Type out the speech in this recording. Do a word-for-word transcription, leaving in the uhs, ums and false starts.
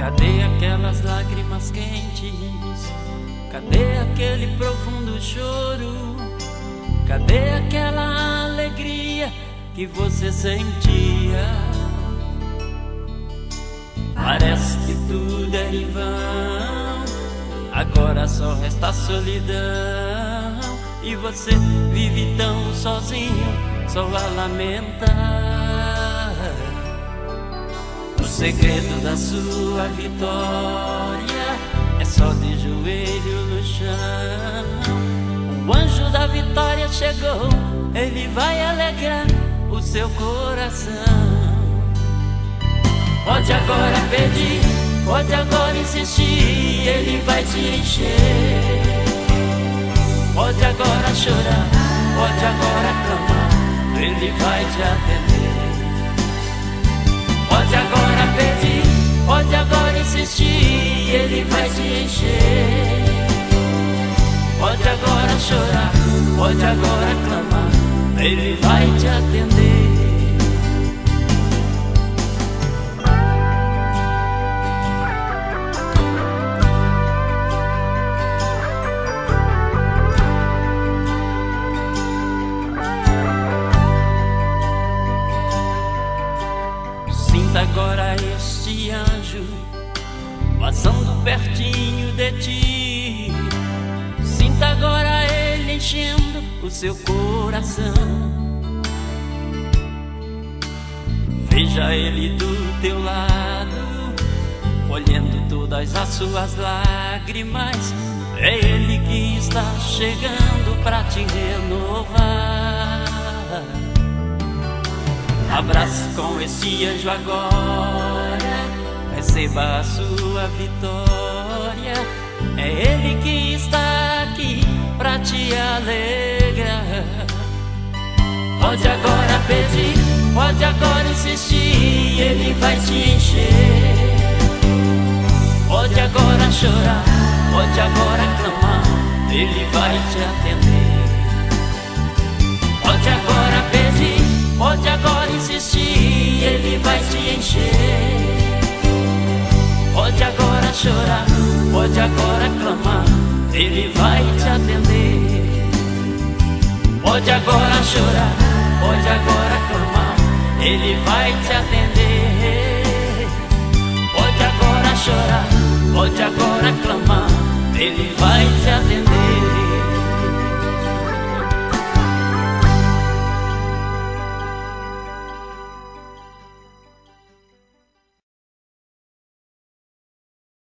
Cadê aquelas lágrimas quentes? Cadê aquele profundo choro? Cadê aquela alegria que você sentia? Parece que tudo é em vão, agora só resta a solidão. E você vive tão sozinho, só a lamentar. O segredo da sua vitória é só de joelho no chão. O anjo da vitória chegou, ele vai alegrar o seu coração. Pode agora pedir, pode agora insistir, ele vai te encher. Pode agora chorar, pode agora clamar, ele vai te atender. Pode agora pedir, pode agora insistir, ele vai te encher. Pode agora chorar, pode agora clamar, ele vai te atender. Sinta agora este anjo passando pertinho de ti. Sinta agora ele enchendo o seu coração. Veja ele do teu lado, olhando todas as suas lágrimas. É ele que está chegando pra te renovar. Abrace com esse anjo agora, receba a sua vitória. É ele que está aqui pra te alegrar. Pode agora pedir, pode agora insistir, ele vai te encher. Pode agora chorar, pode agora clamar, ele vai te atender. Pode agora pedir, pode agora insistir, ele vai te encher. Pode agora chorar, pode agora clamar, ele vai te atender. Pode agora chorar, pode agora clamar, ele vai te atender. Pode agora chorar, pode agora clamar, ele vai te atender.